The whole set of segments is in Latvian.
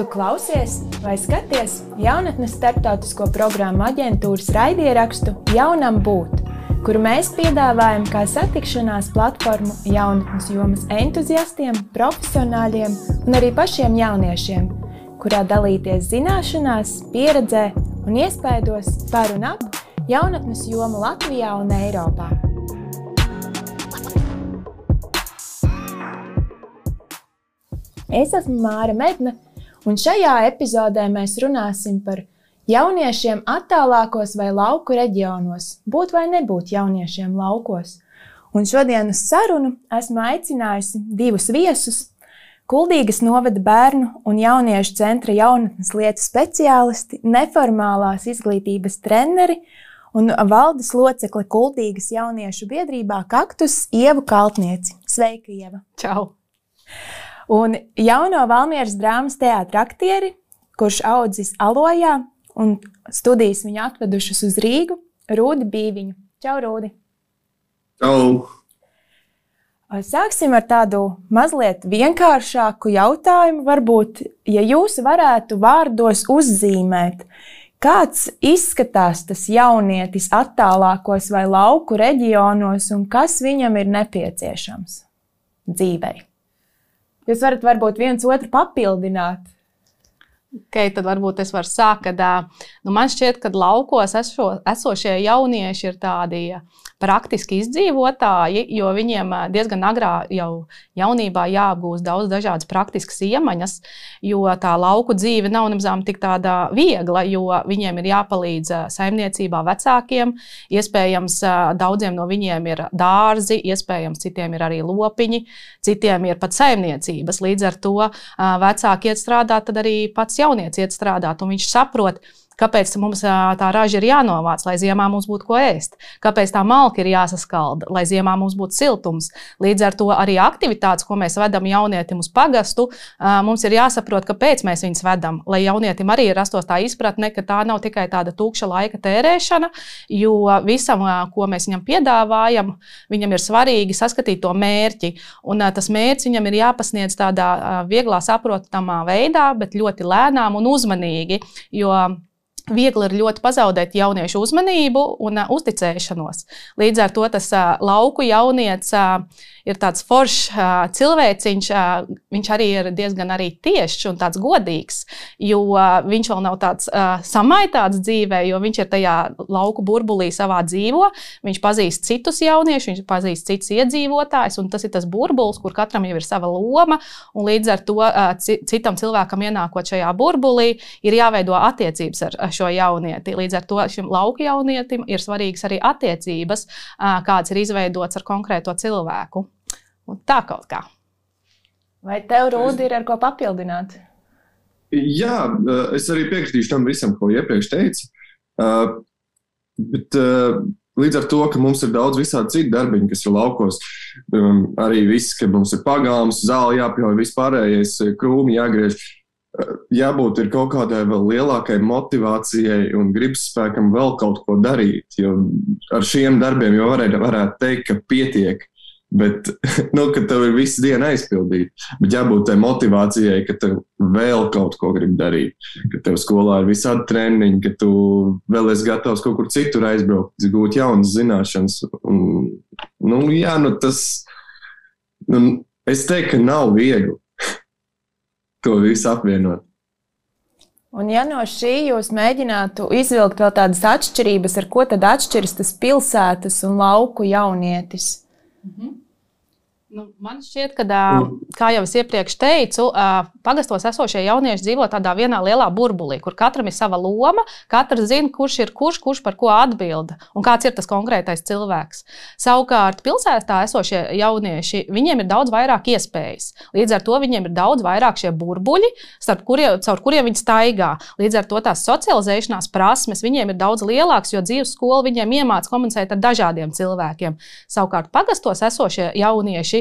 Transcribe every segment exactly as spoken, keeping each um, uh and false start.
Tu klausies vai skaties jaunatnes starptautisko programmu aģentūras raidierakstu Jaunam būt, kuru mēs piedāvājam kā satikšanās platformu jaunatnes jomas entuziastiem, profesionāļiem un arī pašiem jauniešiem, kurā dalīties zināšanās, pieredzē un iespaidos par un ap jaunatnes jomu Latvijā un Eiropā. Es esmu Māra Medne, un šajā epizodē mēs runāsim par jauniešiem attālākos vai lauku reģionos, būt vai nebūt jauniešiem laukos. Un šodien uz sarunu esmu aicinājusi divus viesus, Kuldīgas novada bērnu un jauniešu centra jaunatnes lietu speciālisti, neformālās izglītības treneri un valdes locekli Kuldīgas jauniešu biedrībā Kaktus Ievu Kaltnieci. Sveika, Ieva! Čau! Un jauno Valmieras drāmas teātra aktieri, kurš audzis Alojā un studijas viņu atvedušas uz Rīgu, Rūdi Bīviņu. Čau, Rūdi! Čau! Sāksim ar tādu mazliet vienkāršāku jautājumu. Varbūt, ja jūs varētu vārdos uzzīmēt, kāds izskatās tas jaunietis attālākos vai lauku reģionos un kas viņam ir nepieciešams dzīvei? Jūs varat varbūt viens otru papildināt. Okay, tad varbūt es varu sākt, kad nu, man šķiet, ka laukos eso, esošie jaunieši ir tādi praktiski izdzīvotāji, jo viņiem diezgan agrā jau jaunībā jāapgūst daudz dažādas praktiskas iemaņas, jo tā lauku dzīve nav nemazām tik tāda viegla, jo viņiem ir jāpalīdz saimniecībā vecākiem, iespējams daudziem no viņiem ir dārzi, iespējams citiem ir arī lopiņi, citiem ir pat saimniecības, līdz ar to vecāki iet strādāt, tad arī pats jaunieci iet strādāt, un viņš saprot, kāpēc mums tā raža ir jānovāc, lai ziemā mums būtu ko ēst, kāpēc tā malka ir jāsaskalda, lai ziemā mums būtu siltums. Līdz ar to arī aktivitātes, ko mēs vedam jaunietim uz pagastu, mums ir jāsaprot, kāpēc mēs viņus vedam, lai jaunietim arī rastos tā izpratne, ka tā nav tikai tāda tukša laika tērēšana, jo visam, ko mēs viņam piedāvājam, viņam ir svarīgi saskatīt to mērķi, un tas mērķis viņam ir jāpasniedz tādā vieglā saprotamā veidā, bet ļoti lēnām un uzmanīgi, jo viegli ir ļoti pazaudēt jauniešu uzmanību un uh, uzticēšanos. Līdz ar to tas uh, lauku jaunieci uh, ir tāds foršs uh, cilvēciņš, uh, viņš arī ir diezgan arī tiešs un tāds godīgs, jo uh, viņš vēl nav tāds uh, samaitāts dzīvē, jo viņš ir tajā lauku burbulī savā dzīvo, viņš pazīst citus jauniešus, viņš pazīst citus iedzīvotājus, un tas ir tas burbulis, kur katram jau ir sava loma, un līdz ar to uh, citam cilvēkam ienākot šajā burbulī, ir jāveido attiecības ar šo jaunieti. Līdz ar to šim lauku jaunietim ir svarīgas arī attiecības, kāds ir izveidots ar konkrēto cilvēku. Un tā kaut kā. Vai tev, Rūdi, ir ar ko papildināt? Jā, es arī piekritīšu tam visam, ko iepriekš teici. Bet līdz ar to, ka mums ir daudz visādi citi darbiņi, kas ir laukos, arī viss, ka mums ir pagāms, zāli jāpļauj, vispārējais krūmi jāgriež, jābūt ir kaut kādai vēl lielākai motivācijai un gribas spēkam vēl kaut ko darīt, jo ar šiem darbiem jau varētu, varētu teikt, ka pietiek, bet, nu, ka tev ir visu dienu aizpildīt, bet jābūt tai motivācijai, ka tev vēl kaut ko grib darīt, ka tev skolā ir visādi treniņi, ka tu vēl esi gatavs kaut kur citur aizbraukt, gūt jaunas zināšanas, un, nu, jā, nu, tas, nu, es teiktu, ka nav viegli to visu apvienot. Un ja no šī jūs mēģinātu izvilkt vēl tādas atšķirības, ar ko tad atšķiras tas pilsētas un lauku jaunietis? Mhm. Nu, man šķiet, ka, kā jau es iepriekš teicu, pagastos esošie jaunieši dzīvo tādā vienā lielā burbulī, kur katram ir sava loma, katrs zina, kurš ir kurš, kurš par ko atbild un kāds ir tas konkrētais cilvēks. Savukārt pilsētā esošie jaunieši, viņiem ir daudz vairāk iespējas. Līdz ar to viņiem ir daudz vairāk šie burbuļi, starp kuriem, caur kuriem viņi staigā. Līdz ar to tās socializēšanās prasmes viņiem ir daudz lielāks, jo dzīves skola viņiem iemāca komunicēt ar dažādiem cilvēkiem. Savukārt pagastos esošie jaunieši,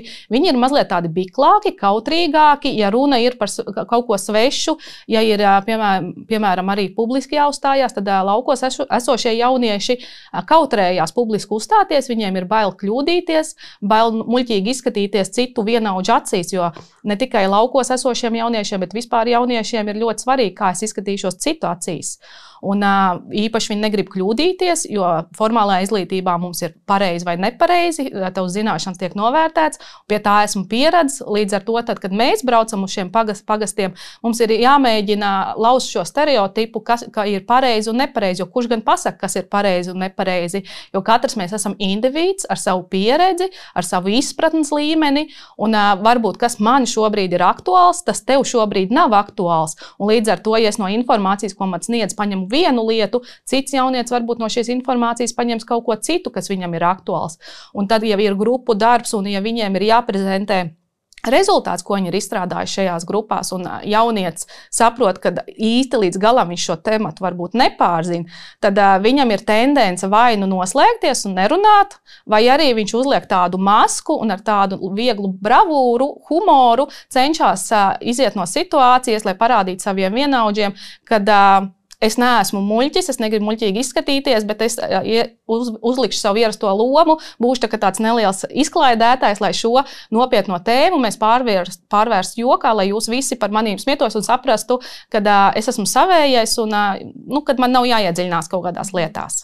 jaunieši, viņi ir mazliet tādi biklāki, kautrīgāki, ja runa ir par kaut ko svešu, ja ir, piemēram, piemēram arī publiski jāuzstājās, tad laukos esošie jaunieši kautrējās publiski uzstāties, viņiem ir bail kļūdīties, bail muļķīgi izskatīties citu vienaudžu acīs, jo ne tikai laukos esošiem jauniešiem, bet vispār jauniešiem ir ļoti svarīgi, kā es izskatīšos citu acīs. Un īpaši viņi negrib kļūdīties, jo formālajā izglītībā mums ir pareizi vai nepareizi, tavs zināšanas tiek novērtēts, pie tā esmu pieredzis. Līdz ar to, tad, kad mēs braucam uz šiem pagastiem, mums ir jāmēģina laust šo stereotipu, kas ka ir pareizi un nepareizi, jo kurš gan pasaka, kas ir pareizi un nepareizi, jo katrs mēs esam indivīds ar savu pieredzi, ar savu izpratnes līmeni, un varbūt, kas man šobrīd ir aktuāls, tas tev šobrīd nav aktuāls. Un līdz ar to, ja es no informācijas, ko man sniedz, paņemu vienu lietu, cits jaunietis varbūt no šīs informācijas paņems kaut ko citu, kas viņam ir aktuāls. Un tad, ja ir grupu darbs un ja viņiem ir jāprezentē rezultāts, ko viņi ir izstrādājuši šajās grupās, un jaunietis saprot, ka īsti līdz galam viņš šo tematu varbūt nepārzina, tad uh, viņam ir tendence vai nu noslēgties un nerunāt, vai arī viņš uzliek tādu masku un ar tādu vieglu bravūru, humoru cenšas uh, iziet no situācijas, lai parādītu saviem vienaudžiem, kad uh, es neesmu muļķis, es negribu muļķīgi izskatīties, bet es uz, uzlikšu savu ierasto lomu, būšu tā, tāds neliels izklaidētājs, lai šo nopietno tēmu mēs pārvērst, pārvērst jokā, lai jūs visi par manīm smietos un saprastu, ka uh, es esmu savējais un uh, nu, kad man nav jāiedziļinās kaut kādās lietās.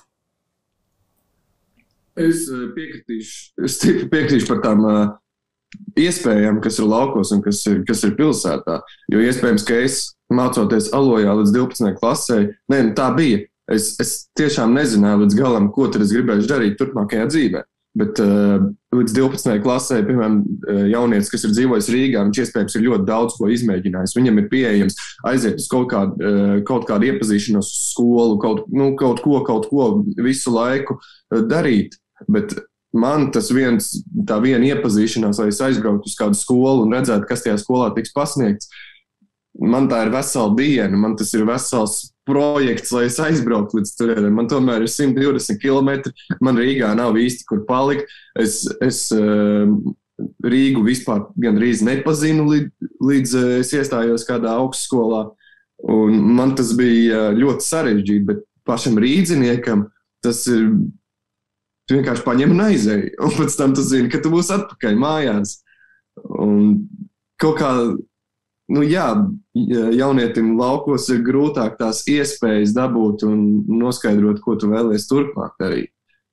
Es piekritīšu, es piekritīšu par tām uh, iespējām, kas ir laukos un kas ir, kas ir pilsētā, jo iespējams, ka es mācoties Alojā līdz divpadsmitajai klasē, ne, tā bija. Es, es tiešām nezināju līdz galam, ko tad es gribēšu darīt turpmākajā dzīvē. Bet uh, līdz divpadsmitajai klasē, piemēram, jaunietis, kas ir dzīvojis Rīgā, viņš iespējams ir ļoti daudz ko izmēģinājis. Viņam ir pieejams aiziet uz kaut kādu, uh, kaut kādu iepazīšanos uz skolu, kaut, nu, kaut ko, kaut ko visu laiku uh, darīt. Bet man tas viens, tā viena iepazīšanās, lai es aizbrauktu uz kādu skolu un redzētu, kas tajā skolā tiks pasniegts, man tā ir vesela diena, man tas ir vesels projekts, lai es aizbrauktu līdz turienei. Man tomēr ir simt divdesmit kilometri, man Rīgā nav īsti kur palikt. Es, es Rīgu vispār gandrīz nepazinu, līdz, līdz es iestājos kādā augstskolā. Un man tas bija ļoti sarežģīti, bet pašam rīdziniekam tas ir vienkārši paņem un aizēj. Un pēc tam tu zini, ka tu būsi atpakaļ mājās. Un kaut kā Nu jā, jaunietim laukos ir grūtāk tās iespējas dabūt un noskaidrot, ko tu vēlies turpmāk darīt.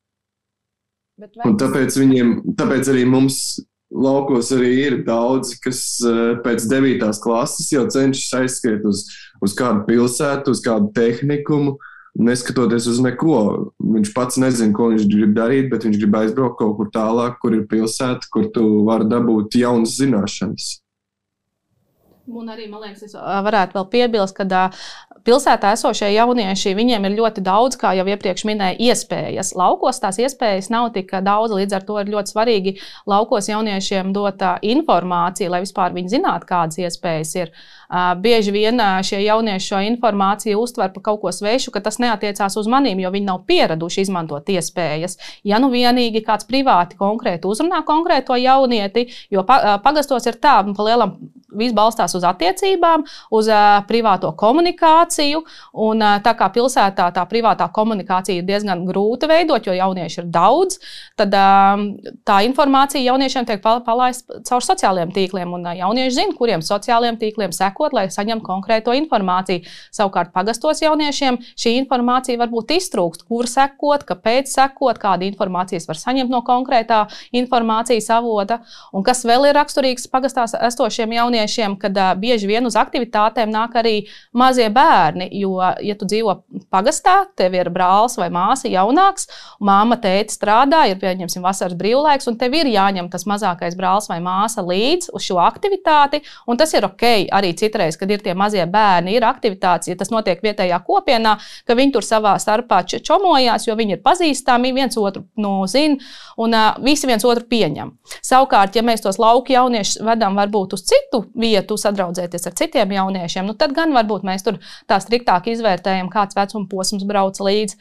Un tāpēc, viņiem, tāpēc arī mums laukos arī ir daudzi, kas pēc devītās klases jau cenšas aizskriet uz, uz kādu pilsētu, uz kādu tehnikumu, neskatoties uz neko. Viņš pats nezina, ko viņš grib darīt, bet viņš grib aizbraukt kaut kur tālāk, kur ir pilsēta, kur tu vari dabūt jaunas zināšanas. Un arī, man liekas, es varētu vēl piebilst, ka pilsētā esošie jaunieši, viņiem ir ļoti daudz, kā jau iepriekš minēja, iespējas. Laukos tās iespējas nav tik daudz, līdz ar to ir ļoti svarīgi laukos jauniešiem dot informāciju, lai vispār viņi zinātu, kādas iespējas ir. Bieži vien šie jaunieši šo informāciju uztver par kaut ko svešu, ka tas neatiecās uz manīm, jo viņi nav pieraduši izmantot iespējas. Ja nu vienīgi kāds privāti konkrēti uzrunā konkrēto jaunieti, jo pagastos ir tā, pa lielam viss balstās uz attiecībām, uz uh, privāto komunikāciju, un uh, tā kā pilsētā tā privātā komunikācija ir diezgan grūta veidot, jo jaunieši ir daudz, tad uh, tā informācija jauniešiem tiek palaista caur sociālajiem tīkliem, un uh, jaunieši zina, kuriem sociālajiem tīkliem sekot, lai saņemtu konkrēto informāciju. Savukārt pagastos jauniešiem šī informācija varbūt iztrūkst, kur sekot, kāpēc sekot, kāda informācijas var saņemt no konkrētā informācijas avota, un kas vēl ir raksturīgs pagastās esošiem jauniešiem, kad uh, bieži vien uz aktivitātēm nāk arī mazie bērni, jo, ja tu dzīvo pagastā, tev ir brālis vai māsa jaunāks, māma, tēti strādā, ir, pieņemsim, vasaras brīvlaiks, un tev ir jāņem tas mazākais brālis vai māsa līdz uz šo aktivitāti, un tas ir ok, arī citreiz, kad ir tie mazie bērni, ir aktivitātes, ja tas notiek vietējā kopienā, ka viņi tur savā starpā čomojās, jo viņi ir pazīstami, viens otru nu, zina, un uh, visi viens otru pieņem. Savukārt, ja mēs tos lauku jauniešus vedam varbūt uz citu vietu, sadraudzēties ar citiem jauniešiem, nu tad gan varbūt mēs tur tā striktāk izvērtējam, kāds vecuma posms brauc līdzi.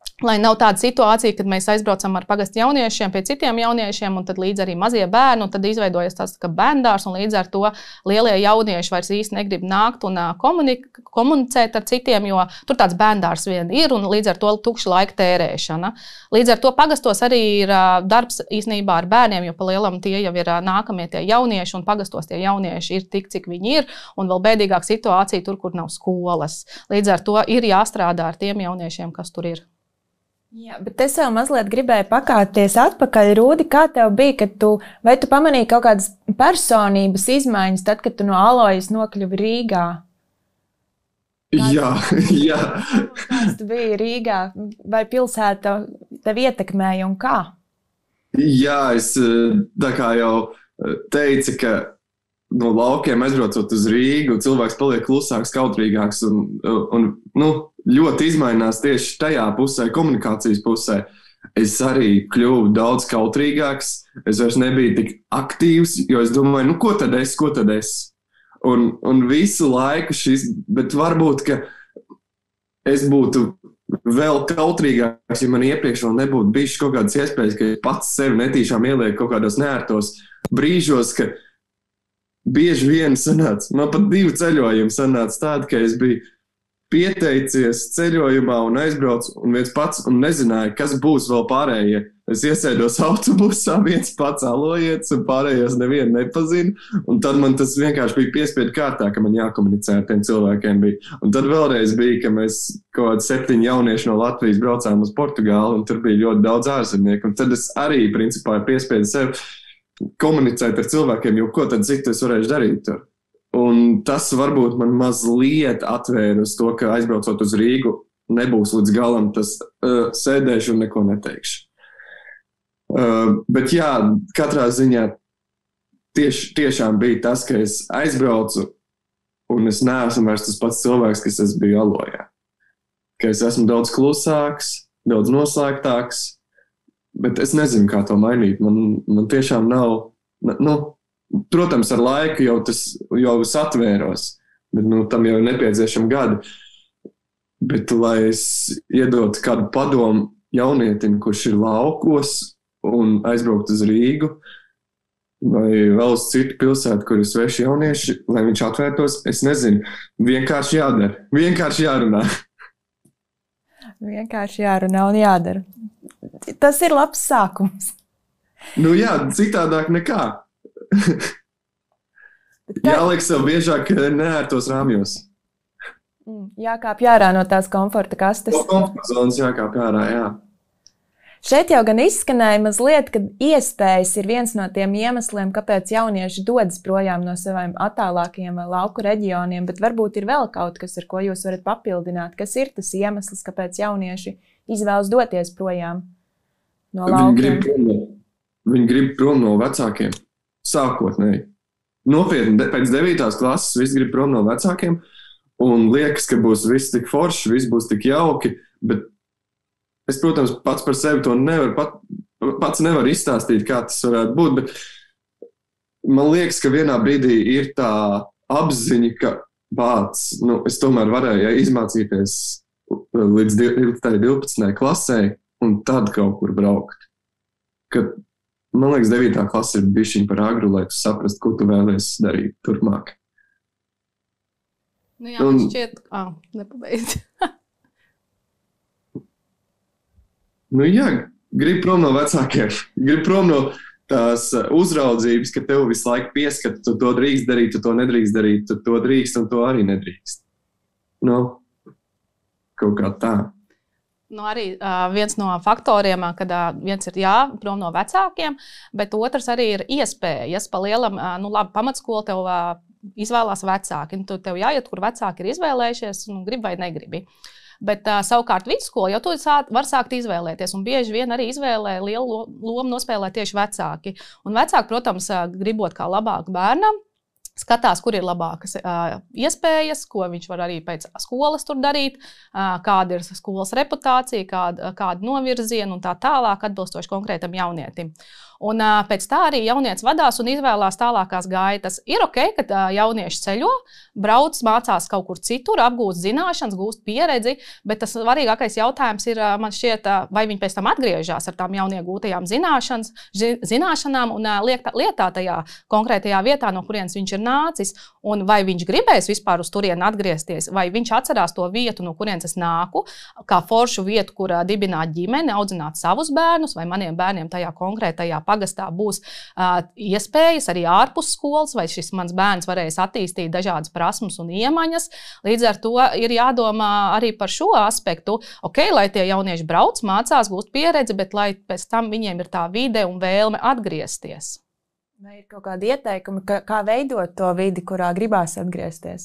Lai nav tāda situācija, kad mēs aizbraucam ar pagastu jauniešiem pie citiem jauniešiem, un tad līdz arī mazie bērni, un tad izveidojas tāds kā bērndārs, un līdz ar to lielie jaunieši vairs īsti negrib nākt un komunicēt ar citiem, jo tur tāds bērndārs vien ir, un līdz ar to tukša laika tērēšana. Līdz ar to pagastos arī ir darbs īstenībā ar bērniem, jo pa lielam tie jau ir nākamie tie jaunieši, un pagastos tie jaunieši ir tik, cik viņi ir, un vēl bēdīgāk situācija tur, kur nav skolas. Līdz ar to ir jāstrādā ar tiem jauniešiem, kas tur ir. Jā, bet es vēl mazliet gribēju pakāpties atpakaļ. Rūdi, kā tev bija, kad tu, vai tu pamanīji kaut kādas personības izmaiņas tad, kad tu no Alojas nokļuvi Rīgā? Kāds, jā, jā. Kāds tu biji Rīgā? Vai pilsēta tev ietekmēja un kā? Jā, es tā kā jau teicu, ka no laukiem aizbraucot uz Rīgu, cilvēks paliek klusāks, kautrīgāks un, un nu, ļoti izmainās tieši tajā pusē, komunikācijas pusē. Es arī kļuvu daudz kautrīgāks, es vairs nebiju tik aktīvs, jo es domāju, nu ko tad es, ko tad es? Un, un visu laiku šis, bet varbūt, ka es būtu vēl kautrīgāks, ja man iepriekš vēl nebūtu bijušas kaut kādas iespējas, ka pats sevi netīšām ieliek kaut kādos neērtos brīžos, ka bieži vien sanāca, man pat divi ceļojumi sanāca tādi, ka es biju pieteicies ceļojumā un aizbraucu un viens pats un nezināju, kas būs vēl pārējie. Es iesēdos autobusā, viens pats Alojietis un pārējos nevienu nepazinu. Un tad man tas vienkārši bija piespiedu kārtā, ka man jākomunicē ar tiem cilvēkiem bija. Un tad vēlreiz bija, ka mēs kaut kādi septiņi jaunieši no Latvijas braucām uz Portugāli un tur bija ļoti daudz ārzemnieku. Un tad es arī principā piespiedu sev komunicēt ar cilvēkiem, jo ko tad citu es varēšu darīt tur. Un tas varbūt man mazliet atvēra uz to, ka aizbraucot uz Rīgu nebūs līdz galam tas uh, sēdēšu un neko neteikšu. Uh, bet jā, katrā ziņā tieši, tiešām bija tas, ka es aizbraucu un es neesmu vairs tas pats cilvēks, kas es biju Alojā. Ka es esmu daudz klusāks, daudz noslēgtāks, bet es nezinu, kā to mainīt. Man, man tiešām nav, nu, protams, ar laiku jau tas jau es atvēros, bet nu, tam jau ir nepieciešami gadi. Bet, lai es iedotu kādu padomu jaunietim, kurš ir laukos un aizbraukt uz Rīgu, vai vēl uz citu pilsētu, kur ir sveši jaunieši, lai viņš atvērtos, es nezinu. Vienkārši jādara. Vienkārši jārunā. Vienkārši jārunā un jādara. Tas ir labs sākums. Nu jā, citādāk nekā. Jāliek sev biežāk neērtos rāmjos. Jākāp ārā no tās komforta kastes. No komforta zonas jākāp ārā, jā. Šeit jau gan izskanēja mazliet, ka iespējas ir viens no tiem iemesliem, kāpēc jaunieši dodas projām no saviem attālākajiem vai lauku reģioniem, bet varbūt ir vēl kaut kas, ar ko jūs varat papildināt. Kas ir tas iemesls, kāpēc jaunieši izvēlas doties projām no laukiem? Viņi grib prom no, viņi grib prom no vecākiem. Sākotnēji. Nopietni, pēc devītās klases visi grib prom no vecākiem un liekas, ka būs viss tik forši, viss būs tik jauki, bet es, protams, pats par sevi to nevaru, pat, pats nevaru izstāstīt, kā tas varētu būt, bet man liekas, ka vienā brīdī ir tā apziņa, ka bāc, nu, es tomēr varēju izmācīties līdz divpadsmitajai klasē un tad kaut kur braukt. Kad man liekas, devītā klase ir bišķiņ par agru, lai tu saprast, ko tu vēlies darīt turpmāk. Nu jā, man šķiet, ā, nepabeidz. Nu jā, grib prom no vecākiem, grib prom no tās uzraudzības, ka tev visu laiku pieskata, tu to drīkst darīt, tu to nedrīkst darīt, tu to drīkst un to arī nedrīkst. Nu, kaut kā tā. Nu, arī uh, viens no faktoriem, kad uh, viens ir jā, prom no vecākiem, bet otrs arī ir iespējas. Pa lielam, uh, nu labi, pamatskola tev uh, izvēlās vecāki. Tu tev jāiet, kur vecāki ir izvēlējušies, un grib vai negribi. Bet uh, savukārt vidusskola jau to var sākt izvēlēties, un bieži vien arī izvēlē lielu lomu nospēlē tieši vecāki. Un vecāki, protams, uh, gribot kā labāk bērnam, skatās, kur ir labākas uh, iespējas, ko viņš var arī pēc skolas tur darīt, uh, kāda ir skolas reputācija, kāda, kāda novirziena un tā tālāk atbilstoši konkrētam jaunietim. Un uh, pēc tā arī jaunietis vadās un izvēlās tālākās gaitas. Ir ok, ka uh, jaunieši ceļo, brauc, mācās kaut kur citur, apgūst zināšanas, gūst pieredzi, bet tas svarīgākais jautājums ir, uh, man šķiet, uh, vai viņi pēc tam atgriežas ar tām jauniegūtajām zināšanas, zi, zināšanām un uh, liek, lietā tajā konkrētajā vietā, no kurienes viņš ir nācis, un vai viņš gribēs vispār uz turieni atgriezties, vai viņš atcerās to vietu, no kurienes es nāku, kā foršu vietu, kur uh, dibināt ģimeni, audzināt savus bērnus, vai maniem bērniem tajā konkrētajā pagastā būs uh, iespējas arī ārpus skolas, vai šis mans bērns varēs attīstīt dažādas prasmes un iemaņas. Līdz ar to ir jādomā arī par šo aspektu. Ok, lai tie jaunieši brauc, mācās, gūst pieredzi, bet lai pēc tam viņiem ir tā vide un vēlme atgriezties. Vai ir kaut kādi ieteikumi, kā, kā veidot to vidi, kurā gribās atgriezties?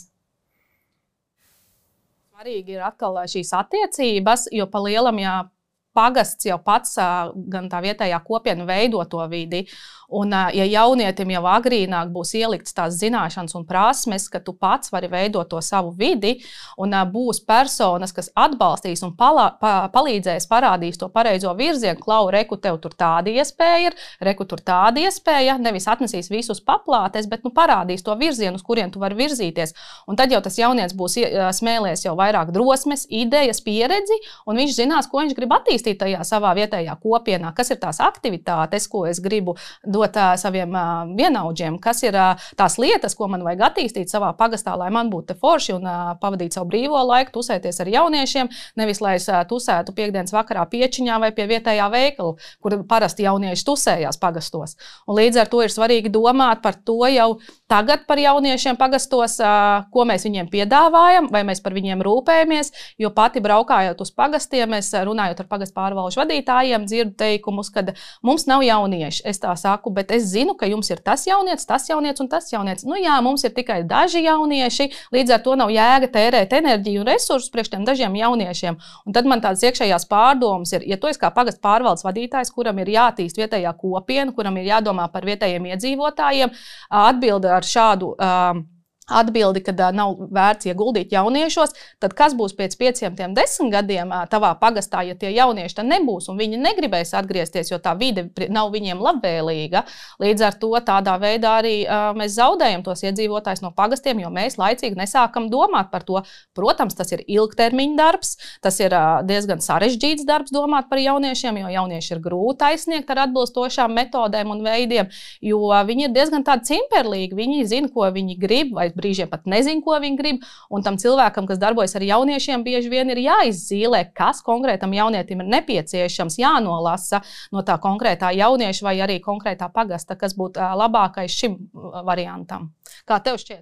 Svarīgi ir atkal šīs attiecības, jo pa lielam, ja pagasts jau pats gan tā vietējā kopiena veido to vidi, un ja jaunietim jau agrīnāk būs ielikts tās zināšanas un prasmes, ka tu pats vari veidot to savu vidi, un būs personas, kas atbalstīs un palā, pa, palīdzēs, parādīs to pareizo virzienu, klau, reku, tev tur tāda iespēja ir, reku, tur tāda iespēja, nevis atnesīs visus paplātes, bet nu, parādīs to virzienu, uz kurien tu vari virzīties. Un tad jau tas jaunietis būs smēlies jau vairāk drosmes, idejas, pieredzi, un viņš zinās, ko viņš grib attīstīt tajā savā vietējā kopienā, kas ir tās aktivitātes, ko es gribu dot uh, saviem uh, vienaudžiem, kas ir uh, tās lietas, ko man vajag attīstīt savā pagastā, lai man būtu te forši un uh, pavadīt savu brīvo laiku, tusēties ar jauniešiem, nevis lai es uh, tusētu piekdienas vakarā Piečiņā vai pie vietējā veikala, kur parasti jaunieši tusējās pagastos. Un līdz ar to ir svarīgi domāt par to jau tagad par jauniešiem pagastos, uh, ko mēs viņiem piedāvājam, vai mēs par viņiem rūpējamies, jo pati braukājot uz pagastiem, es runājot ar pagastu pārvalžu vadītājiem, dzirdu teikumus, ka mums nav jaunieši, es tā saku, bet es zinu, ka jums ir tas jaunietis, tas jaunietis un tas jaunietis. Nu jā, mums ir tikai daži jaunieši, līdz ar to nav jēga tērēt enerģiju un resursus priekš tiem dažiem jauniešiem. Un tad man tādas iekšējās pārdomas ir, ja tu esi kā pagastu pārvaldes vadītājs, kuram ir jātīst vietējā kopiena, kuram ir jādomā par vietējiem iedzīvotājiem, atbilde ar šādu uh, atbildi, ka uh, nav vērts ieguldīt jauniešos, tad kas būs pēc pieciem, tiem desmit gadiem uh, tavā pagastā, ja tie jaunieši tad nebūs un viņi negribēs atgriezties, jo tā vide nav viņiem labvēlīga. Līdz ar to tādā veidā arī uh, mēs zaudējam tos iedzīvotājus no pagastiem, jo mēs laicīgi nesākam domāt par to. Protams, tas ir ilgtermiņa darbs, tas ir uh, diezgan sarežģīts darbs domāt par jauniešiem, jo jaunieši ir grūti aizsniegt ar atbilstošām metodēm un veidiem, jo viņi ir diezgan tādi cimperlīgi, viņi zina, ko viņi grib, vai brīžiem pat nezinu, ko viņi grib, un tam cilvēkam, kas darbojas ar jauniešiem, bieži vien ir jāizzīmē, kas konkrētam jaunietim ir nepieciešams, jānolasa no tā konkrētā jaunieša vai arī konkrētā pagasta, kas būtu labākais šim variantam. Kā tev šķiet?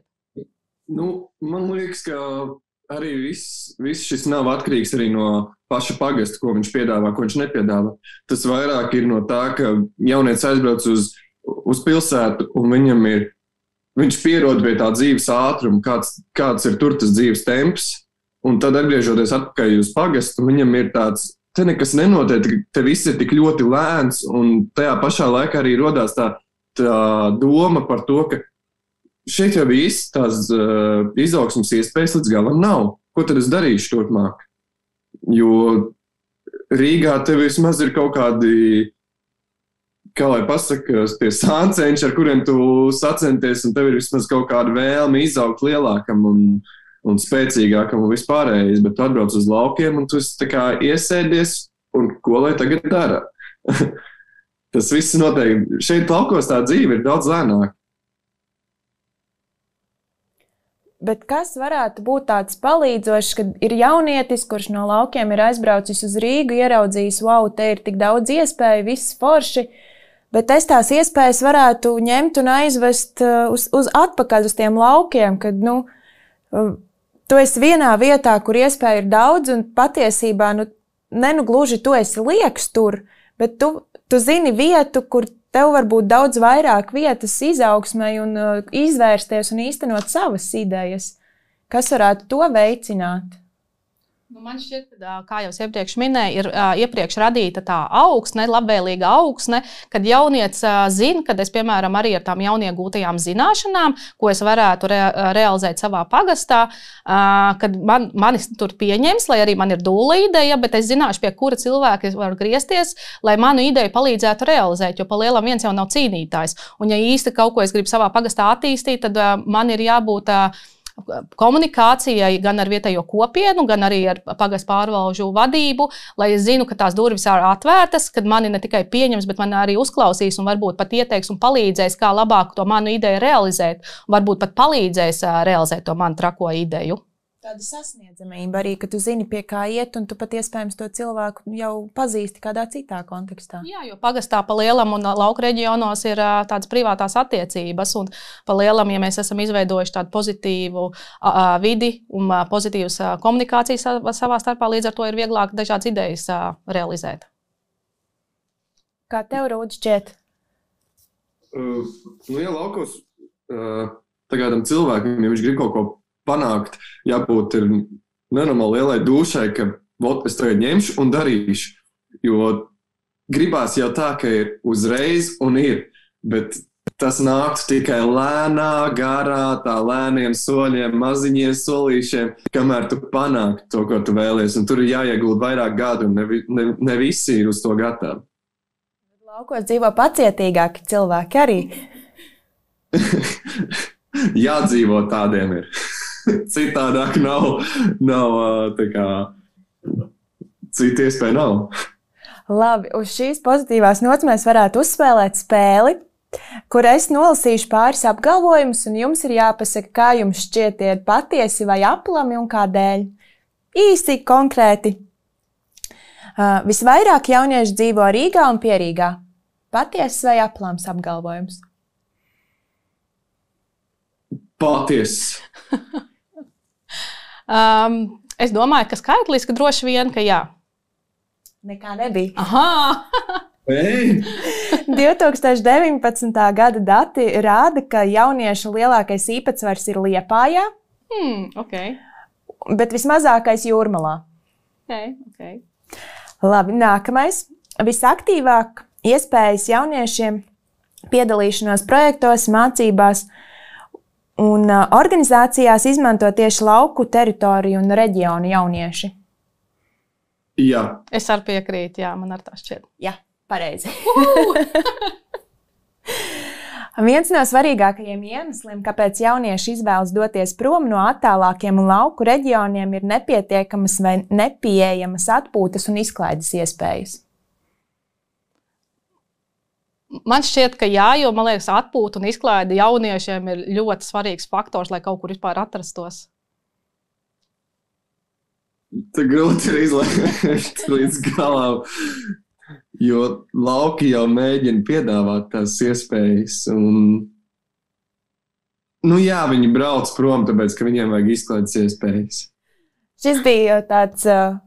Nu, man liekas, ka arī viss, viss šis nav atkarīgs arī no paša pagasta, ko viņš piedāvā, ko viņš nepiedāvā. Tas vairāk ir no tā, ka jaunietis aizbrauc uz, uz pilsētu un viņam ir Viņš pierod pie tā dzīves ātruma, kāds, kāds ir tur tas dzīves temps, un tad atgriežoties atpakaļ uz pagastu, viņam ir tāds, te nekas nenotiek, te viss ir tik ļoti lēns, un tajā pašā laikā arī rodās tā, tā doma par to, ka šeit jau viss tās uh, izaugsmas iespējas līdz galam nav. Ko tad es darīšu turpmāk? Jo Rīgā tev vismaz ir kaut kādi, kā lai pasaka, tie sāncenši, ar kuriem tu sacenties, un tev ir vismaz kaut kāda vēlme izaugt lielākam un, un spēcīgākam un vispārējais, bet tu atbrauc uz laukiem un tu esi tā kā iesēdies, un ko lai tagad dara? Tas viss noteikti. Šeit laukos tā dzīve ir daudz lēnāka. Bet kas varētu būt tāds palīdzošs, kad ir jaunietis, kurš no laukiem ir aizbraucis uz Rīgu, ieraudzījis, wow, te ir tik daudz iespēju, viss forši, bet es tās iespējas varētu ņemt un aizvest uz, uz atpakaļ uz tiem laukiem, kad, nu, tu esi vienā vietā, kur iespēja ir daudz, un patiesībā, nu, ne nu gluži tu esi lieks tur, bet tu, tu zini vietu, kur tev var būt daudz vairāk vietas izaugsmai un uh, izvērsties un īstenot savas idejas. Kas varētu to veicināt? Nu, man šķiet, ka, kā jau es iepriekš minēju, ir uh, iepriekš radīta tā augsne, labvēlīga augsne, kad jaunietis uh, zina, kad es, piemēram, arī ar tām jauniegūtajām zināšanām, ko es varētu re realizēt savā pagastā, uh, kad man, manis tur pieņems, lai arī man ir dūla ideja, bet es zināšu, pie kura cilvēka es varu griezties, lai manu ideju palīdzētu realizēt, jo pa lielam viens jau nav cīnītājs. Un ja īsti kaut ko es gribu savā pagastā attīstīt, tad uh, man ir jābūt uh, komunikācijai gan ar vietējo kopienu, gan arī ar pagastu pārvalžu vadību, lai es zinu, ka tās durvis ir atvērtas, kad mani ne tikai pieņems, bet mani arī uzklausīs un varbūt pat ieteiks un palīdzēs, kā labāk to manu ideju realizēt, un varbūt pat palīdzēs realizēt to manu trako ideju. Tāda sasniedzamība arī, ka tu zini, pie kā iet, un tu pat iespējams to cilvēku jau pazīsti kādā citā kontekstā. Jā, jo pagastā pa lielam un lauku reģionos ir tādas privātās attiecības, un pa lielam, ja mēs esam izveidojuši tādu pozitīvu a, a, vidi un a, pozitīvas a, komunikācijas a, savā starpā, līdz ar to ir vieglāk dažādas idejas a, realizēt. Kā tev, Rūd, šķiet? Uh, nu, ja laukos uh, tagad cilvēkam, ja viņš grib kaut ko panākt, jābūt ir nenormāli lielai dušai, ka vot, es tagad ņemšu un darīšu. Jo gribās jau tā, ka ir uzreiz un ir, bet tas nāks tikai lēnā, garā, tā lēniem soļiem, maziņiem solīšiem, kamēr tu panāk to, ko tu vēlies. Un tur ir jāiegulda vairāk gadu, un ne, ne, ne visi ir uz to gatavi. Laukos dzīvo pacietīgāki cilvēki arī. Jādzīvo tādiem ir. Citādāk nav, nav tā kā, cita iespēja nav. Labi, uz šīs pozitīvās nots mēs varētu uzspēlēt spēli, kur es nolasīšu pāris apgalvojumus, un jums ir jāpasaka, kā jums šķiet tie patiesi vai aplami un kādēļ. Īsi, konkrēti. Uh, visvairāk jaunieši dzīvo Rīgā un Pierīgā. Patiesi vai aplams apgalvojums? Patiesi. Um, es domāju, ka skaitliski droši vien, ka jā. Nekā nebija. Aha! divi tūkstoši deviņpadsmitā gada dati rāda, ka jauniešu lielākais īpatsvars ir Liepājā, hmm, okay. bet vismazākais Jūrmalā. Okay, okay. Labi, nākamais. Visaktīvāk iespējas jauniešiem piedalīšanos projektos, mācībās un organizācijās izmanto tieši lauku teritoriju un reģionu jaunieši. Jā. Es arī piekrītu, jā, man ar tā šķiet. Jā, pareizi. Viens no svarīgākajiem iemesliem, kāpēc jaunieši izvēlas doties prom no attālākiem un lauku reģioniem, ir nepietiekamas vai nepieejamas atpūtas un izklaides iespējas. Man šķiet, ka jā, jo, man liekas, atpūta un izklaide jauniešiem ir ļoti svarīgs faktors, lai kaut kur vispār atrastos. Tā grūti ir izlēkt līdz galam, jo lauki jau mēģina piedāvāt tās iespējas. Un, nu jā, viņi brauc prom, tāpēc, ka viņiem vajag izklaides iespējas. Šis bija tāds... Uh...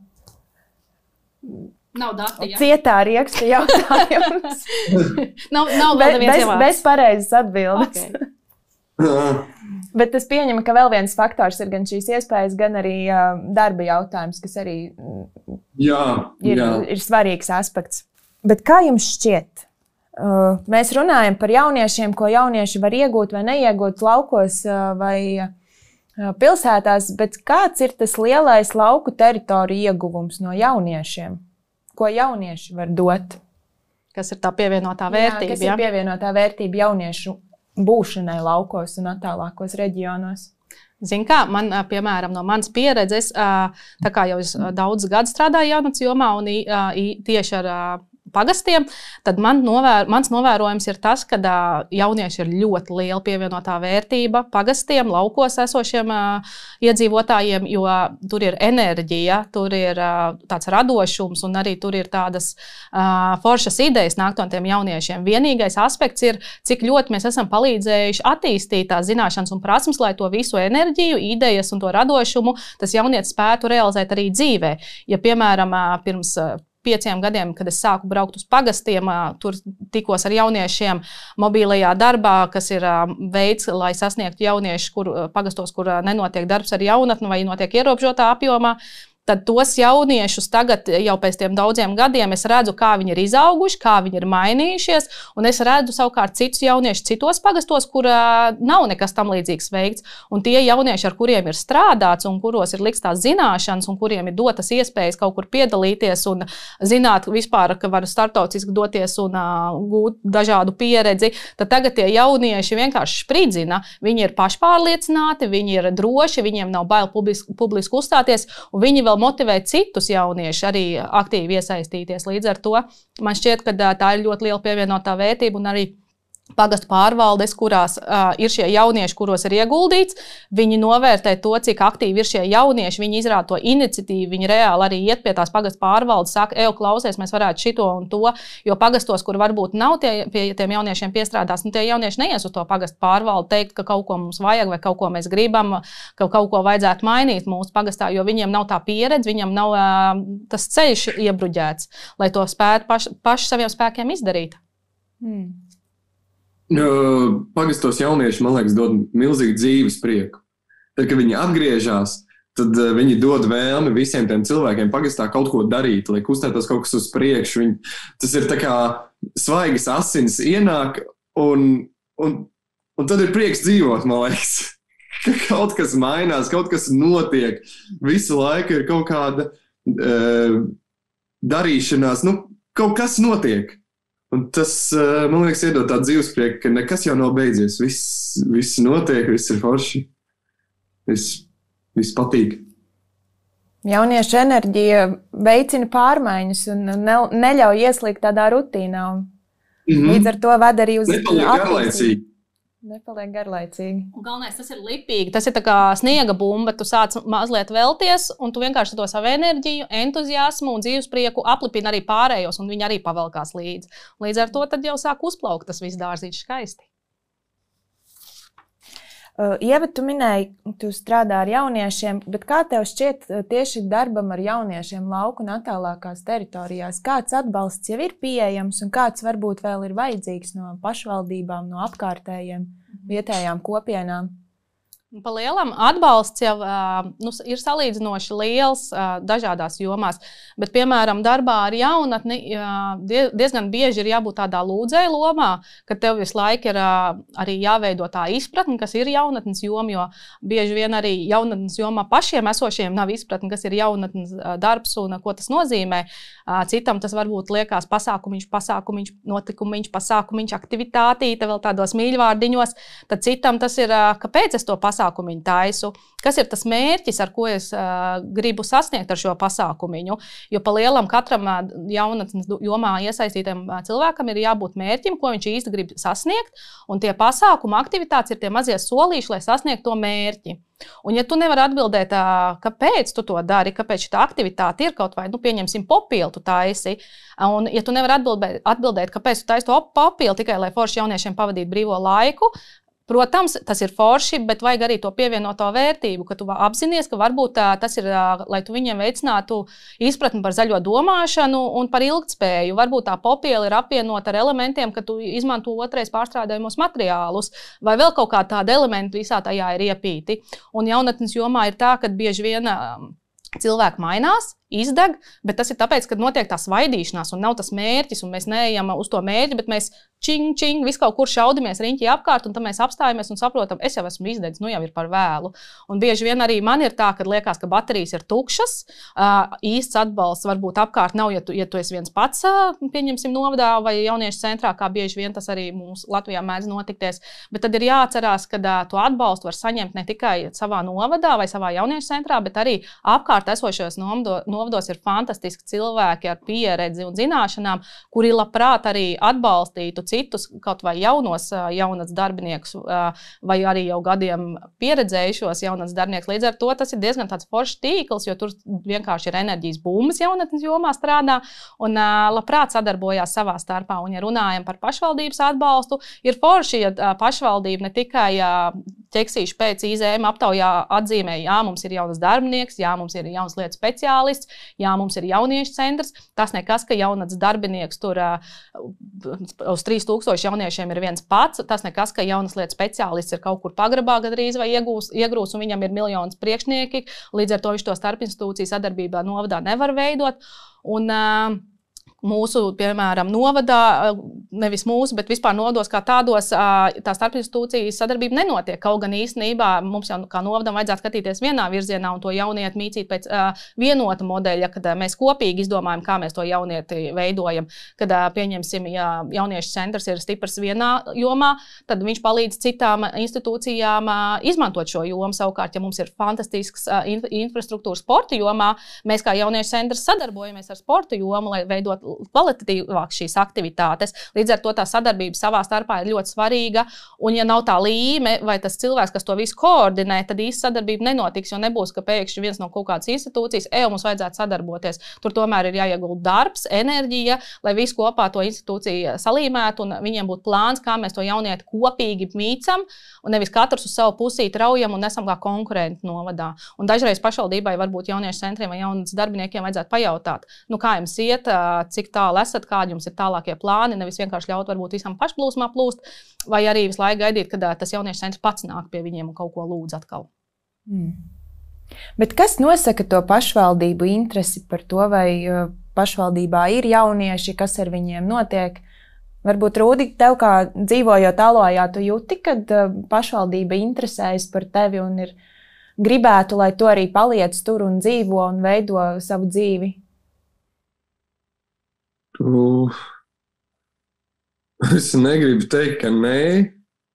Nav dati, ja? Cietā rieksta jautājums. nav nav vēl neviens bez, ievāks. bez pareizes atbildes. Okay. Bet es pieņemu, ka vēl viens faktors ir gan šīs iespējas, gan arī uh, darba jautājums, kas arī jā, ir, jā. ir svarīgs aspekts. Bet kā jums šķiet? Uh, mēs runājam par jauniešiem, ko jaunieši var iegūt vai neiegūt laukos uh, vai uh, pilsētās, bet kāds ir tas lielais lauku teritoriju ieguvums no jauniešiem? Ko jaunieši var dot? Kas ir tā pievienotā vērtība? Jā, kas ir ja? pievienotā vērtība jauniešu būšanai laukos un attālākos reģionos? Zin kā, man, piemēram, no manas pieredzes, tā kā jau es daudz gadu strādāju jaunatnes jomā un tieši ar pagastiem, tad man novēr, mans novērojums ir tas, ka jaunieši ir ļoti liela pievienotā vērtība pagastiem, laukos esošiem iedzīvotājiem, jo tur ir enerģija, tur ir tāds radošums un arī tur ir tādas foršas idejas nākt no tiem jauniešiem. Vienīgais aspekts ir, cik ļoti mēs esam palīdzējuši attīstīt tās zināšanas un prasmes, lai to visu enerģiju, idejas un to radošumu tas jaunietis spētu realizēt arī dzīvē. Ja, piemēram, pirms pieciem gadiem, kad es sāku braukt uz pagastiem, tur tikos ar jauniešiem mobilajā darbā, kas ir veids, lai sasniegtu jauniešus kur, pagastos, kur nenotiek darbs ar jaunatni vai notiek ierobežotā apjomā. tad tos jauniešus tagad, jau pēc tiem daudziem gadiem, es redzu, kā viņi ir izauguši, kā viņi ir mainījušies, un es redzu savukārt citus jauniešus citos pagastos, kur uh, nav nekas tam līdzīgs veikts. Un tie jaunieši, ar kuriem ir strādāts, un kuros ir liks tās zināšanas, un kuriem ir dotas iespējas kaut kur piedalīties un zināt vispār, ka var starptautiski doties un uh, gūt dažādu pieredzi, tad tagad tie jaunieši vienkārši spridzina. Viņi ir pašpārliecināti, viņi ir droši, viņiem nav bail publiski, publiski uzstāties, un viņi vēl motivē citus jauniešus arī aktīvi iesaistīties. Līdz ar to man šķiet, ka tā ir ļoti liela pievienotā vērtība un arī pagastu pārvaldes, kurās uh, ir šie jaunieši, kuros ir ieguldīts. Viņi novērtē to, cik aktīvi ir šie jaunieši, viņi izrāda to iniciatīvu, viņi reāli arī iet pie tās pagastu pārvaldes, saka, ej, klausies, mēs varētu šito un to, jo pagastos, kur varbūt nav tie, pie tiem jauniešiem piestrādās, nu tie jaunieši neies uz to pagastu pārvaldi teikt, ka kaut ko mums vajag vai kaut ko mēs gribam, ka kaut ko vajadzētu mainīt mūsu pagastā, jo viņiem nav tā pieredze, viņam nav uh, tas ceļš iebruģēts, lai to spētu paši paš saviem spēkiem izdarīt. Mm. Pagastos jaunieši, man liekas, dod milzīgu dzīves prieku. Tad, kad viņi atgriežas, tad viņi dod vēlmi visiem tiem cilvēkiem pagastā kaut ko darīt, lai kustētos kaut kas uz priekšu. Viņi, tas ir tā kā svaigas asins ienāk, un, un, un tad ir prieks dzīvot, man liekas. Ka kaut kas mainās, kaut kas notiek. Visu laiku ir kaut kāda uh, darīšanās, nu, kaut kas notiek. Un tas, man liekas, iedod tādu dzīvesprieku, ka nekas jau nav beidzies. Viss, viss notiek, viss ir forši. Viss, viss patīk. Jauniešu enerģija veicina pārmaiņas un ne, neļauj ieslīgt tādā rutīnā. Mm-hmm. Līdz ar to ved arī uz Nepaliek garlaicīgi. Nepaliek garlaicīgi. Un galvenais, tas ir lipīgi. Tas ir tā kā sniega bumba. Tu sāc mazliet vēlties, un tu vienkārši to savu enerģiju, entuziasmu un dzīvesprieku aplipini arī pārējos, un viņi arī pavelkās līdzi. Līdz ar to tad jau sāk uzplaukt tas viss dārzīts skaisti. Uh, Ieva, tu minēji, tu strādā ar jauniešiem, bet kā tev šķiet tieši darbam ar jauniešiem lauku un attālākās teritorijās? Kāds atbalsts jau ir pieejams un kāds varbūt vēl ir vajadzīgs no pašvaldībām, no apkārtējiem vietējām kopienām? Pa lielam atbalsts jau uh, nu, ir salīdzinoši liels uh, dažādās jomās, bet, piemēram, darbā ar jaunatni uh, diezgan bieži ir jābūt tādā lūdzēja lomā, ka tev visu laiku ir uh, arī jāveido tā izpratne, kas ir jaunatnes joma, jo bieži vien arī jaunatnes jomā pašiem esošiem nav izpratne, kas ir jaunatnes uh, darbs un uh, ko tas nozīmē. Uh, citam tas varbūt liekas pasākumiņš, pasākumiņš, notikumiņš, pasākumiņš, aktivitātīte vēl tādos mīļvārdiņos, tad citam tas ir, uh, kāpēc es to pasākumiņu pasākumiņu taisu, kas ir tas mērķis, ar ko es uh, gribu sasniegt ar šo pasākumiņu. Jo pa lielam katram uh, jaunatnes jomā iesaistītam uh, cilvēkam ir jābūt mērķim, ko viņš īsti grib sasniegt, un tie pasākuma aktivitātes ir tie mazie solīši, lai sasniegtu to mērķi. Un ja tu nevari atbildēt, uh, kāpēc tu to dari, kāpēc šī aktivitāte ir kaut vai, nu, pieņemsim, popīlu tu taisi, un ja tu nevari atbildēt, atbildēt kāpēc tu taisi to popīlu tikai, lai forši jauniešiem pavadītu brīvo laiku, protams, tas ir forši, bet vajag arī to pievienoto vērtību, ka tu apzinies, ka varbūt tā, tas ir, lai tu viņiem veicinātu izpratni par zaļo domāšanu un par ilgtspēju. Varbūt tā popīla ir apvienota ar elementiem, ka tu izmanto otrais pārstrādājumos materiālus, vai vēl kaut kā tāda elementa visā tajā ir iepīti. Un jaunatnes jomā ir tā, ka bieži vien cilvēki mainās, izdeg, bet tas ir tāpēc, ka notiek tā svaidīšanās un nav tas mērķis, un mēs neejam uz to mērķi, bet mēs čing, čing, visu kaut kur šaudamies riņķī apkārt, un tad mēs apstājamies un saprotam, es jau esmu izdegis, nu jau ir par vēlu. Un bieži vien arī man ir tā, ka liekas, ka baterijas ir tukšas, īsts atbalsts varbūt apkārt nav, ja tu, ja tu esi viens pats, pieņemsim novadā vai jauniešu centrā, kā bieži vien tas arī mums Latvijā mēdz notikties, bet tad ir jāatcerās, ka to atbalstu var saņemt ne tikai savā novadā vai savā jauniešu centrā, bet arī apkārt esošajos novado, novados ir fantastiski cilvēki ar pieredzi un zināšanām, kuri labprāt arī atbalstītu citus, kaut vai jaunos jaunatnes darbiniekus, vai arī jau gadiem pieredzējušos jaunatnes darbiniekus. Līdz ar to tas ir diezgan tāds foršs tīkls, jo tur vienkārši ir enerģijas bumbas jaunatnes jomā strādā un labprāt sadarbojās savā starpā. Un, ja runājam par pašvaldības atbalstu, ir forši, ja pašvaldība ne tikai ķeksīšu pēc I Z M aptaujā atzīmē, jā, mums ir jaunas darbinieks, jā, mums ir ir jaunas lietas speciālists, jā, mums ir jauniešu centrs. Tas nekas, ka jaunats darbinieks tur uz trīs tūkstoši jauniešiem ir viens pats. Tas nekas, ka jaunas lietas speciālists ir kaut kur pagrabā gadrīz vai iegūs, iegrūs, un viņam ir miljonus priekšnieki. Līdz ar to viņš to starpinstitūciju sadarbībā novadā nevar veidot. Un, mūsu, piemēram, novadā, nevis mūsu, bet vispār novados kā tādos, tā starpinstitūcijas sadarbība nenotiek. Kaut gan īstenībā mums jau kā novadam vajadzētu skatīties vienā virzienā un to jaunieti mīcīt pēc vienota modeļa, kad mēs kopīgi izdomājam, kā mēs to jaunieti veidojam. Kad, pieņemsim, ja jauniešu centrs ir stiprs vienā jomā, tad viņš palīdz citām institūcijām izmantot šo jomu. Savukārt, ja mums ir fantastisks infrastruktūra sporta jomā, mēs kā jauniešu centrs sadarbojamies ar sporta jomu, lai veidot kvalitatīvāk šīs aktivitātes. Līdz ar to tā sadarbība savā starpā ir ļoti svarīga, un ja nav tā līme vai tas cilvēks, kas to visu koordinē, tad īsti sadarbība nenotiks, jo nebūs, ka pēkšņi viens no kaut kādas institūcijas, ej, mums vajadzētu sadarboties. Tur tomēr ir jāiegulda darbs, enerģija, lai visu kopā to institūciju salīmētu, un viņiem būtu plāns, kā mēs to jaunieti kopīgi mīcam, un nevis katrs uz savu pusīti raujam un nesam kā konkurenti novadā. Un dažreiz pašvaldībai varbūt jauniešu centriem vai jaunas darbiniekiem vajadzētu pajautāt, nu kā jums iet, cik tālu esat, kādi jums ir tālākie plāni, nevis vienkārši ļaut varbūt visam pašplūsmā plūst, vai arī visu laiku gaidīt, kad tas jauniešu centrs pats nāk pie viņiem un kaut ko lūdz atkal. Mm. Bet kas nosaka to pašvaldību interesi par to, vai pašvaldībā ir jaunieši, kas ar viņiem notiek? Varbūt, Rūdi, tev kā dzīvojot Alojā, tu jūti, kad pašvaldība interesējas par tevi un ir gribētu, lai tu arī paliec tur un dzīvo un veido savu dzīvi? Uh, es negribu teikt, ka nē,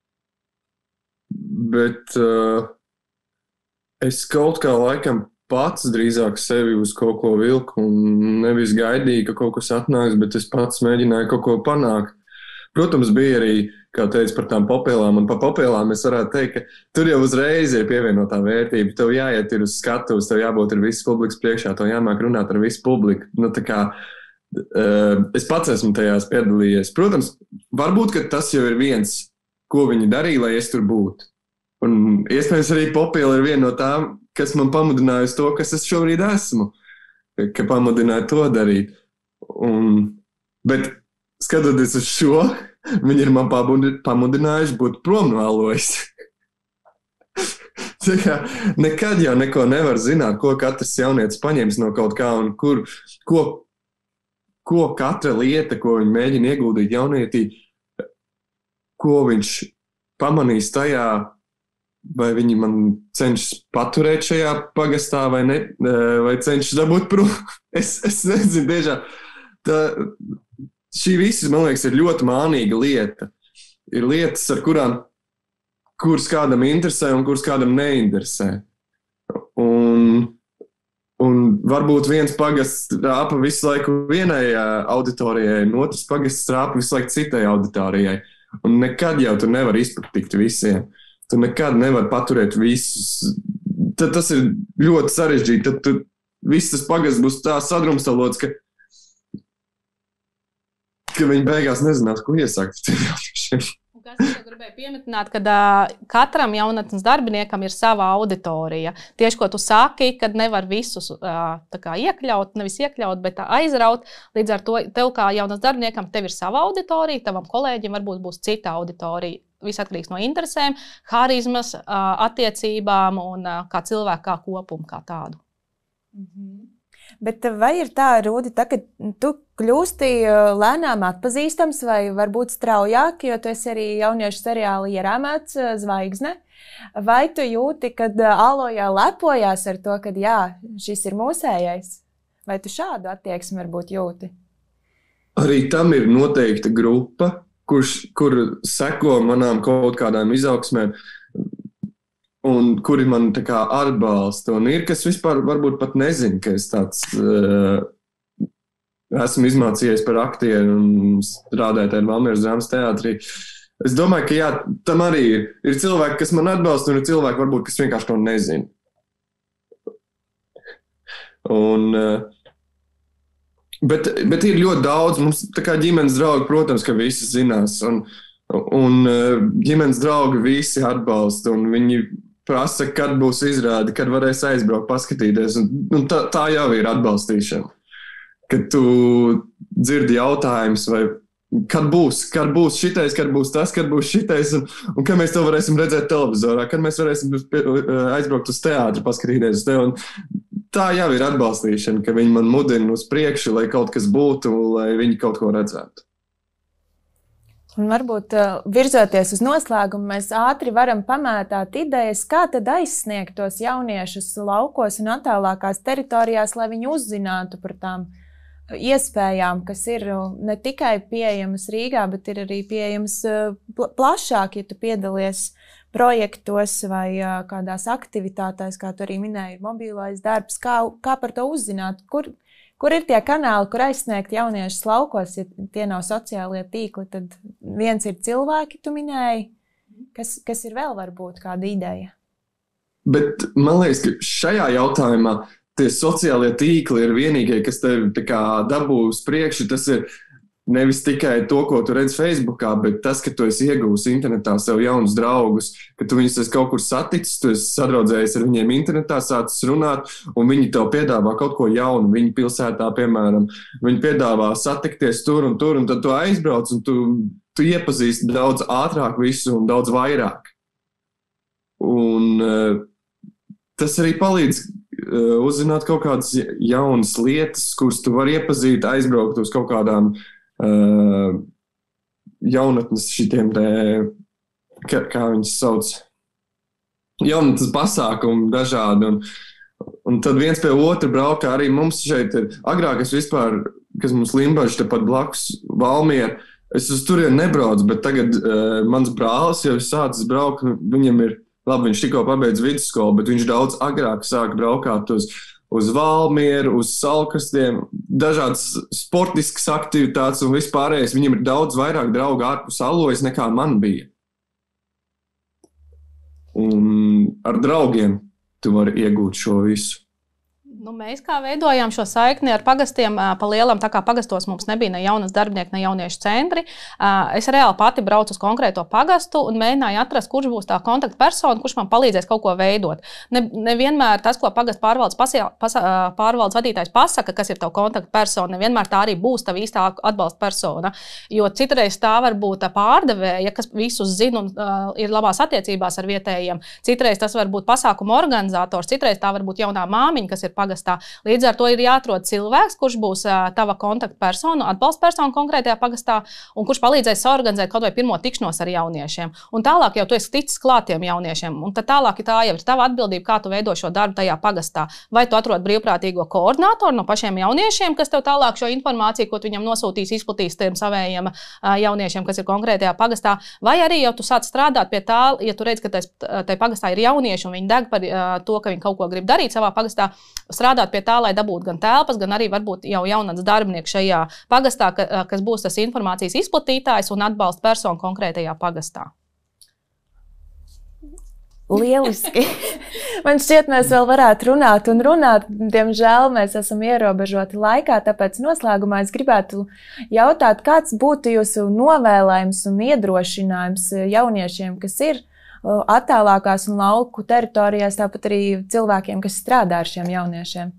bet uh, es kaut kā laikam pats drīzāk sevi uz kaut ko vilku un nevis gaidīju, ka kaut kas atnāks, bet es pats mēģināju kaut ko panākt. Protams, bija arī, kā teicu, par tām popēlām, un par popēlām es varētu teikt, ka tur jau uzreiz ir pievienotā vērtība. Tev jāiet ir uz skatuves, tev jābūt ar visu publikas priekšā, tev jāmāk runāt ar visu publiku. Nu, tā kā es pats esmu tajās piedalījies. Protams, varbūt, ka tas jau ir viens, ko viņi darīja, lai es tur būtu. Un iespējams arī popēla ir viena no tām, kas man pamudināja uz to, kas es šobrīd esmu, ka pamudināja to darīt. Un, bet skatoties uz šo, viņi ir man pamudinājuši būt prom no Alojas. Nekad jau neko nevar zināt, ko katrs jaunietis paņems no kaut kā un kur, ko ko katra lieta, ko viņi mēģina ieguldīt jaunietī, ko viņš pamanīs tajā, vai viņi man cenšas paturēt šajā pagastā, vai, ne, vai cenšas dabūt prom. Es, es nezinu, tiešām. Tā, šī visa, man liekas, ir ļoti mānīga lieta. Ir lietas, ar kurām, kuras kādam interesē un kuras kādam neinteresē. Un Un varbūt viens pagasts rāpa visu laiku vienai auditorijai, un otrs pagasts rāpa visu laiku citai auditorijai. Un nekad jau tu nevar izpatikt visiem. Tu nekad nevar paturēt visus. Tad tas ir ļoti sarežģīti. Tad tu, viss tas pagasts būs tā sadrumstalots, ka, ka viņi beigās nezinās, ko iesākt. Kas es jau gribēju pieminēt, ka uh, katram jaunatnes darbiniekam ir sava auditorija. Tieši, ko tu saki, kad nevar visus uh, tā kā iekļaut, nevis iekļaut, bet aizraut. Līdz ar to tev kā jaunatnes darbiniekam tev ir sava auditorija, tavam kolēģim varbūt būs cita auditorija. Viss atkarīgs no interesēm, harizmas, uh, attiecībām un uh, kā cilvēku kā kopumu kā tādu. Mhm. Bet vai ir tā, Rūdi, tā, ka tu kļūsti lēnām atpazīstams vai varbūt straujāk, jo tu esi arī jauniešu seriāla ierāmēts zvaigzne? Vai tu jūti, kad Alojā lepojās ar to, ka jā, šis ir mūsējais? Vai tu šādu attieksmi varbūt jūti? Arī tam ir noteikta grupa, kurš, kur seko manām kaut kādām izaugsmēm, un kuri man tā kā atbalsta. Un ir, kas vispār varbūt pat nezin, ka es tāds uh, esmu izmācījies par aktieru un strādāju tajā Valmieras drāmas teātrī. Es domāju, ka jā, tam arī ir. Ir cilvēki, kas man atbalsta, un ir cilvēki, varbūt, kas vienkārši to nezin. Un, uh, bet, bet ir ļoti daudz. Mums tā kā ģimenes draugi, protams, ka visi zinās. Un, un uh, ģimenes draugi visi atbalsta, un viņi prasa, kad būs izrāde, kad varēs aizbraukt, paskatīties. Un, un tā, tā jau ir atbalstīšana. Kad tu dzirdi jautājumus, vai kad būs, kad būs šitais, kad būs tas, kad būs šitais, un, un kad mēs to varēsim redzēt televizorā, kad mēs varēsim aizbraukt uz teātri, paskatīties uz tevi. Un tā jau ir atbalstīšana, ka viņi man mudina uz priekšu, lai kaut kas būtu, lai viņi kaut ko redzētu. Un varbūt virzoties uz noslēgumu, mēs ātri varam pamētāt idejas, kā tad aizsniegt tos jauniešus laukos un attālākās teritorijās, lai viņi uzzinātu par tām iespējām, kas ir ne tikai pieejamas Rīgā, bet ir arī pieejamas plašāk, ja tu piedalies projektos vai kādās aktivitātēs, kā tu arī minēji, mobilais darbs, kā, kā par to uzzināt, kur Kur ir tie kanāli, kur aizsniegt jauniešus laukos, ja tie nav sociālie tīkli, tad viens ir cilvēki, tu minēji, kas, kas ir vēl varbūt kāda ideja? Bet man liekas, ka šajā jautājumā tie sociālie tīkli ir vienīgie, kas tevi tā kā dabū uz priekšu. Tas ir nevis tikai to, ko tu redz Facebookā, bet tas, ka tu esi iegūs internetā sev jaunus draugus, ka tu viņus esi kaut kur saticis, tu esi sadraudzējies ar viņiem internetā, sācis runāt, un viņi tev piedāvā kaut ko jaunu. Viņi pilsētā, piemēram, viņi piedāvā satikties tur un tur, un tad tu aizbrauc, un tu, tu iepazīsti daudz ātrāk visu un daudz vairāk. Un uh, tas arī palīdz uh, uzzināt kaut kādas jaunas lietas, kuras tu vari iepazīt, aizbraukt uz kaut kādām Uh, jaunatnes šitiem te, kā, kā viņas sauc, jaunatnes pasākumi dažādi, un, un tad viens pie otra braukā. Arī mums šeit ir, agrāk es vispār, kas mums Limbaži tepat blakus Valmiera, es uz turieni nebraucu, bet tagad uh, mans brālis jau sācis braukt, viņam ir, labi, viņš tikko pabeidz vidusskolu, bet viņš daudz agrāk sāka braukāt uz uz Valmieru, uz Salkrastiem, dažādas sportiskas aktivitātes un vispārējais. Viņam ir daudz vairāk draugu ārpus Alojas nekā man bija. Un ar draugiem tu vari iegūt šo visu. Nu, mēs kā veidojām šo saikni ar pagastiem pa lielam, tā kā pagastos mums nebija ne jaunas darbinieki, ne jauniešu centri. Es reāli pati braucu uz konkrēto pagastu un mēģināju atrast, kurš būs tā kontaktpersona, kurš man palīdzēs kaut ko veidot. Ne, nevienmēr tas, ko pagastu pārvaldes, pasie, pas, pārvaldes vadītājs pasaka, kas ir tavu kontaktpersona, nevienmēr tā arī būs tava īstā atbalsta persona. Jo citreiz tā var būt pārdevēja, kas visus zina un uh, ir labās attiecībās ar vietējiem. Citreiz tas var būt pasākuma organizators, citreiz tā var būt jaunā māmiņa, kas ir pagastā. Līdz ar to ir jāatrod cilvēks, kurš būs uh, tava kontaktpersona, atbalsta persona konkrētajā pagastā, un kurš palīdzēs organizēt kaut vai pirmo tikšanos ar jauniešiem. Un tālāk jau tu esi ticis klātiem jauniešiem, un tad tālāk tā jau ir tava atbildība, kā tu veido šo darbu tajā pagastā. Vai tu atrod brīvprātīgo koordinātoru no pašiem jauniešiem, kas tev tālāk šo informāciju, ko tu viņam nosūtīs, izplatīs tiem savējiem uh, jauniešiem, kas ir konkrētajā pagastā, vai arī jau tu sāc strādāt pie tā, ja tu redz, ka tai pagastā ir jaunieši un viņi deg par uh, to, ka viņi kaut ko grib darīt savā pagastā, strādāt pie tā, lai dabūtu gan telpas, gan arī varbūt jau jaunats darbinieks šajā pagastā, ka, kas būs tas informācijas izplatītājs un atbalsta persona konkrētajā pagastā. Lieliski! Man šķiet, mēs vēl varētu runāt un runāt. Diemžēl mēs esam ierobežoti laikā, tāpēc noslēgumā es gribētu jautāt, kāds būtu jūsu novēlējums un iedrošinājums jauniešiem, kas ir attālākās un lauku teritorijās, tāpat arī cilvēkiem, kas strādā ar šiem jauniešiem.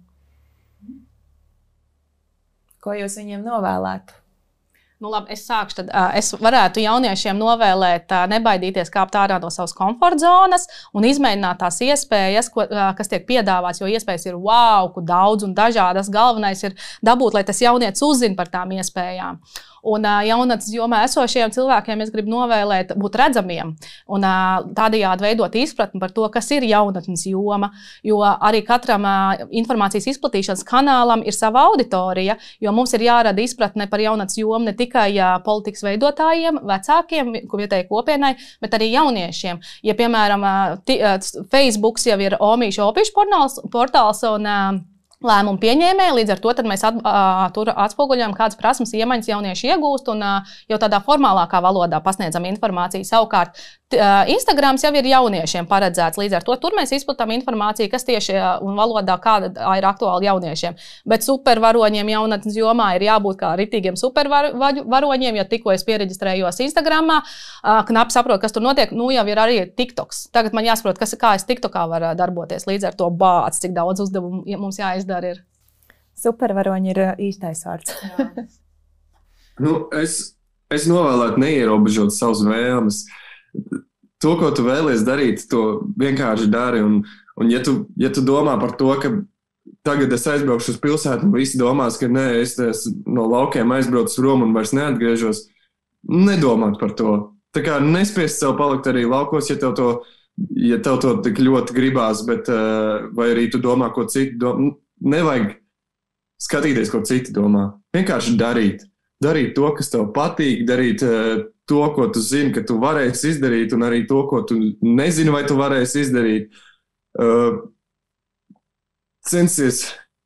Ko jūs viņiem novēlētu? Nu, labi, es sākšu. Tad, uh, es varētu jauniešiem novēlēt, uh, nebaidīties kāpt ārā no savas komforta zonas un izmēģināt tās iespējas, ko, uh, kas tiek piedāvāts, jo iespējas ir wow, daudz un dažādas. Galvenais ir dabūt, lai tas jaunietis uzzina par tām iespējām. Un uh, jaunatnes jomā esošajiem cilvēkiem es gribu novēlēt būt redzamiem un uh, tādējādi veidot izpratni par to, kas ir jaunatnes joma, jo arī katram uh, informācijas izplatīšanas kanālam ir sava auditorija, jo mums ir jārada izpratne par jaunatnes jomu ne tikai uh, politikas veidotājiem, vecākiem, vietējai kopienai, bet arī jauniešiem. Ja, piemēram, uh, t, uh, Facebooks jau ir omīšu opīšu portāls, portāls un uh, lēmumu pieņēmēji, līdz ar to tad mēs at, uh, tur atspoguļojam, kādas prasmes iemaņas jaunieši iegūst un uh, jau tādā formālākā valodā pasniedzam informāciju. Savukārt Instagrams jau ir jauniešiem paredzēts, līdz ar to tur mēs izplatām informāciju, kas tieši un valodā kāda ir aktuāli jauniešiem. Bet supervaroņiem jaunatnes jomā ir jābūt kā ritīgiem supervaroņiem, ja tikko es piereģistrējos Instagramā, knapi saprotu, kas tur notiek, nu jau ir arī TikToks. Tagad man jāsaprot, kas, kā es TikTokā var darboties, līdz ar to bāc, cik daudz uzdevumu mums jāizdara ir. Supervaroņi ir īstais vārds. nu, es, es novēlētu neierobežot savus vēlmes. To, ko tu vēlies darīt, to vienkārši dari. Un, un ja, tu, ja tu domā par to, ka tagad es aizbraukšu uz pilsētu un visi domās, ka nē, es, es no laukiem aizbraucu prom un vairs neatgriežos, nedomāt par to. Tā kā nespiest sev palikt arī laukos, ja tev to, ja tev to tik ļoti gribās, bet vai arī tu domā, ko citi domā. Nevajag skatīties, ko citi domā. Vienkārši darīt. Darīt to, kas tev patīk, darīt to, ko tu zini, ka tu varēsi izdarīt, un arī to, ko tu nezini, vai tu varēsi izdarīt. Uh, censties,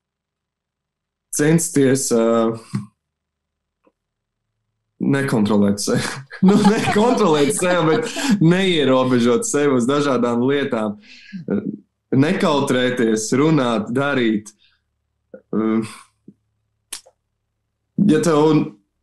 censties uh, nekontrolēt sevi. nu, nekontrolēt sevi, bet neierobežot sevi uz dažādām lietām. Uh, nekautrēties, runāt, darīt. Uh, ja tev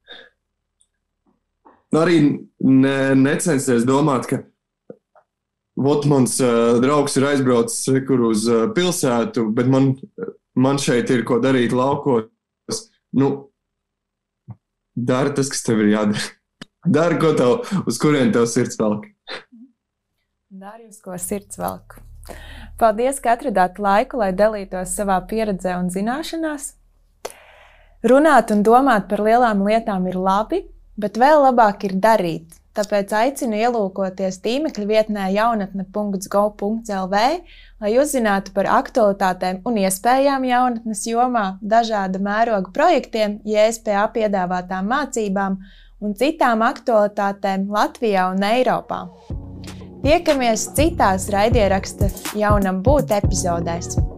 arī ne, necensties domāt, ka vot mans uh, draugs ir aizbraucis kur uz uh, pilsētu, bet man, man šeit ir ko darīt laukos. Nu, dari tas, kas tev ir jādara. Dari, ko tev, uz kurien tev sirds velk. Dari, uz ko sirds velk. Paldies, ka atradāt laiku, lai dalītos savā pieredzē un zināšanās. Runāt un domāt par lielām lietām ir labi, bet vēl labāk ir darīt. Tāpēc aicinu ielūkoties tīmekļa vietnē jaunatne punkts gov punkts el vē, lai uzzinātu par aktualitātēm un iespējām jaunatnes jomā, dažāda mēroga projektiem, J S P A piedāvātām mācībām un citām aktualitātēm Latvijā un Eiropā. Tiekamies citās raidieraksta Jaunam būt epizodēs.